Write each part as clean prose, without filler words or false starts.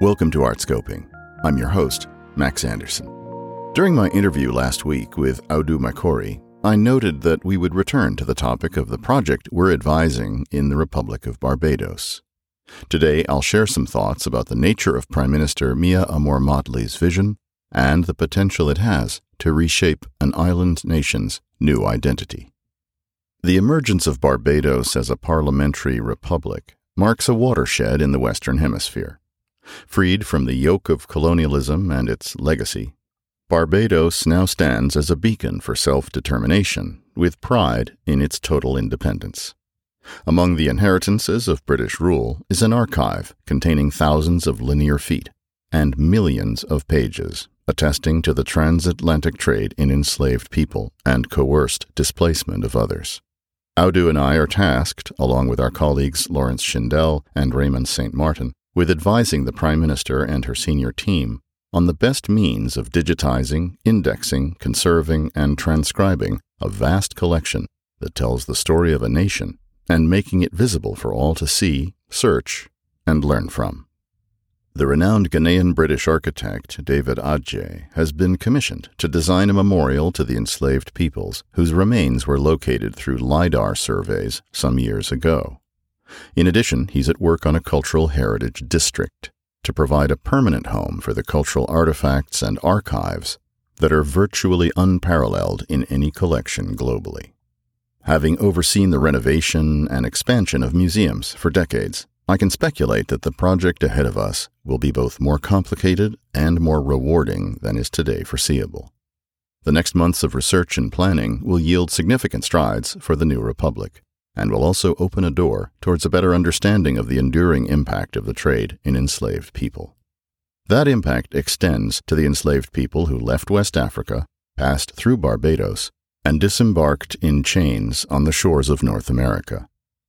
Welcome to Artscoping. I'm your host, Max Anderson. During my interview last week with Audu Makori, I noted that we would return to the topic of the project we're advising in the Republic of Barbados. Today, I'll share some thoughts about the nature of Prime Minister Mia Amor-Motley's vision and the potential it has to reshape an island nation's new identity. The emergence of Barbados as a parliamentary republic marks a watershed in the Western Hemisphere. Freed from the yoke of colonialism and its legacy, Barbados now stands as a beacon for self-determination, with pride in its total independence. Among the inheritances of British rule is an archive containing thousands of linear feet and millions of pages attesting to the transatlantic trade in enslaved people and coerced displacement of others. Audu and I are tasked, along with our colleagues Lawrence Schindel and Raymond St. Martin, with advising the Prime Minister and her senior team on the best means of digitizing, indexing, conserving, and transcribing a vast collection that tells the story of a nation and making it visible for all to see, search, and learn from. The renowned Ghanaian-British architect David Adjaye has been commissioned to design a memorial to the enslaved peoples whose remains were located through LiDAR surveys some years ago. In addition, he's at work on a cultural heritage district to provide a permanent home for the cultural artifacts and archives that are virtually unparalleled in any collection globally. Having overseen the renovation and expansion of museums for decades, I can speculate that the project ahead of us will be both more complicated and more rewarding than is today foreseeable. The next months of research and planning will yield significant strides for the new republic, and will also open a door towards a better understanding of the enduring impact of the trade in enslaved people. That impact extends to the enslaved people who left West Africa, passed through Barbados, and disembarked in chains on the shores of North America.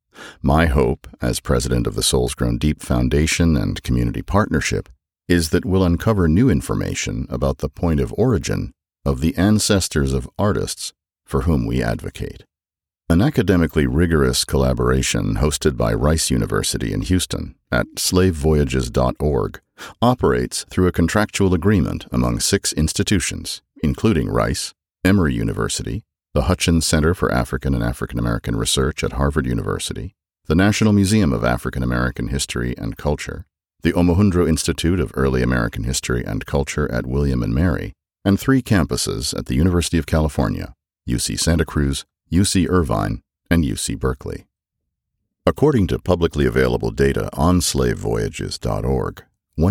My hope, as president of the Souls Grown Deep Foundation and Community Partnership, is that we'll uncover new information about the point of origin of the ancestors of artists for whom we advocate. An academically rigorous collaboration hosted by Rice University in Houston at slavevoyages.org operates through a contractual agreement among 6 institutions, including Rice, Emory University, the Hutchins Center for African and African American Research at Harvard University, the National Museum of African American History and Culture, the Omohundro Institute of Early American History and Culture at William and Mary, and 3 campuses at the University of California, UC Santa Cruz, UC Irvine, and UC Berkeley. According to publicly available data on slavevoyages.org,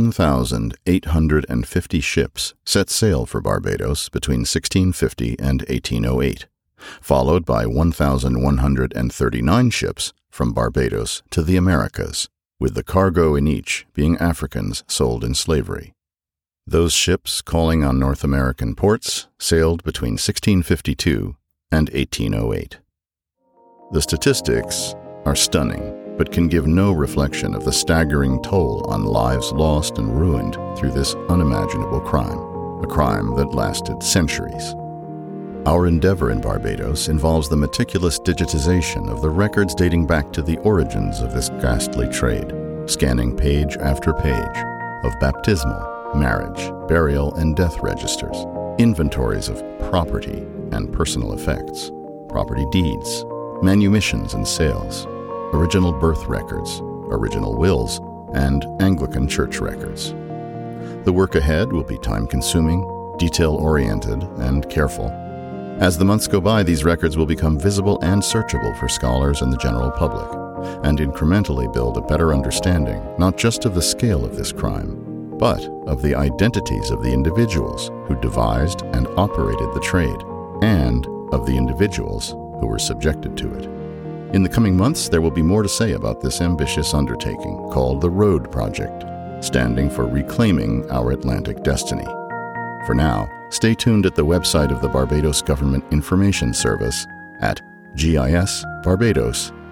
1,850 ships set sail for Barbados between 1650 and 1808, followed by 1,139 ships from Barbados to the Americas, with the cargo in each being Africans sold in slavery. Those ships calling on North American ports sailed between 1652 and 1808. The statistics are stunning, but can give no reflection of the staggering toll on lives lost and ruined through this unimaginable crime, a crime that lasted centuries. Our endeavor in Barbados involves the meticulous digitization of the records dating back to the origins of this ghastly trade, scanning page after page of baptismal, marriage, burial, and death registers, inventories of property and personal effects, property deeds, manumissions and sales, original birth records, original wills, and Anglican church records. The work ahead will be time-consuming, detail-oriented, and careful. As the months go by, these records will become visible and searchable for scholars and the general public, and incrementally build a better understanding not just of the scale of this crime, but of the identities of the individuals who devised and operated the trade, and of the individuals who were subjected to it. In the coming months, there will be more to say about this ambitious undertaking called the Road Project, standing for Reclaiming Our Atlantic Destiny. For now, stay tuned at the website of the Barbados Government Information Service at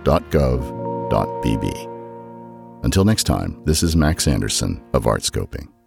gisbarbados.gov.bb. Until next time, this is Max Anderson of Artscoping.